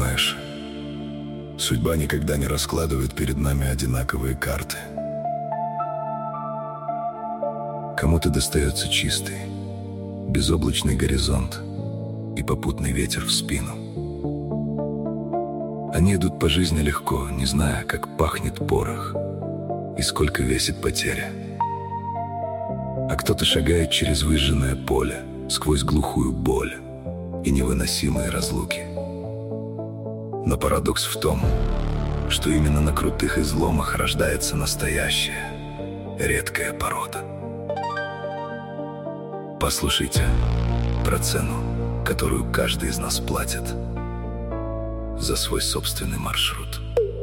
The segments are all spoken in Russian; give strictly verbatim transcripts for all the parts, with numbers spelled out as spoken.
Знаешь, судьба никогда не раскладывает перед нами одинаковые карты. Кому-то достается чистый, безоблачный горизонт и попутный ветер в спину. Они идут по жизни легко, не зная, как пахнет порох и сколько весит потеря. А кто-то шагает через выжженное поле, сквозь глухую боль и невыносимые разлуки. Но парадокс в том, что именно на крутых изломах рождается настоящая, редкая порода. Послушайте про цену, которую каждый из нас платит за свой собственный маршрут.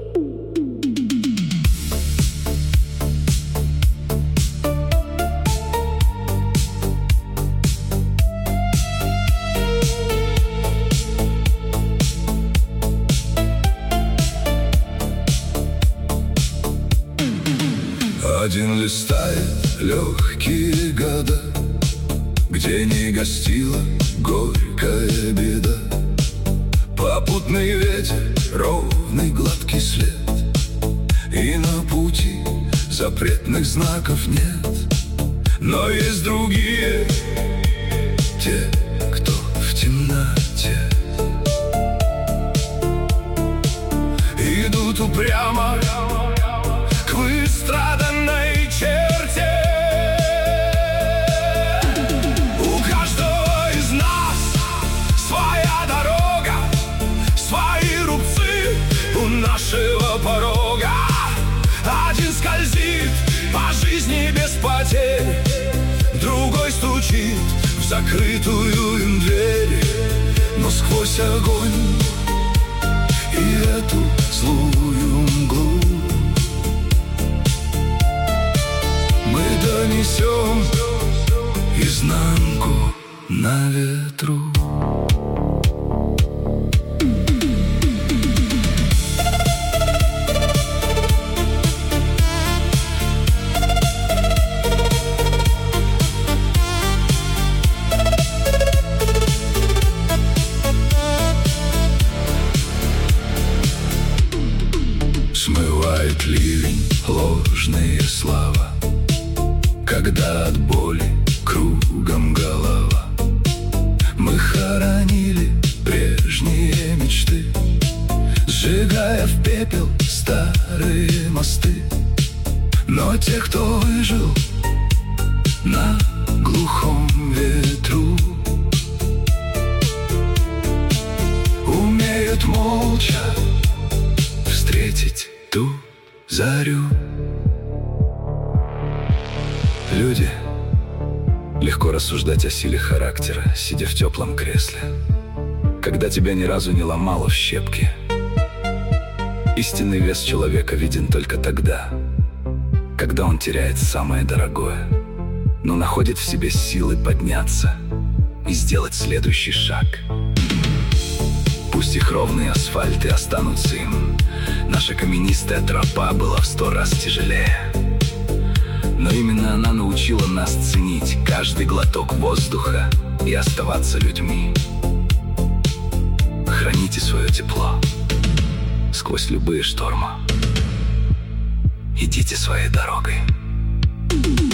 Один листает легкие года, где не гостила горькая беда. Попутный ветер, ровный гладкий след, и на пути запретных знаков нет. Но есть другие, те, кто в темноте идут упрямо к выстраданной черте. У каждого из нас своя дорога, свои рубцы у нашего порога. Один скользит по жизни без потерь, другой стучит в закрытую им дверь. Но сквозь огонь и эту злую мглу мы донесем изнанку на ветру. Смывает ливень ложные слова, когда от боли кругом голова. Мы хоронили прежние мечты, сжигая в пепел старые мосты. Но те, кто выжил на глухом ветру, умеют молча встретить ту зарю. Люди, легко рассуждать о силе характера, сидя в теплом кресле, когда тебя ни разу не ломало в щепки. Истинный вес человека виден только тогда, когда он теряет самое дорогое, но находит в себе силы подняться и сделать следующий шаг. Пусть их ровные асфальты останутся им, наша каменистая тропа была в сто раз тяжелее. Но именно она научила нас ценить каждый глоток воздуха и оставаться людьми. Храните свое тепло сквозь любые штормы. Идите своей дорогой.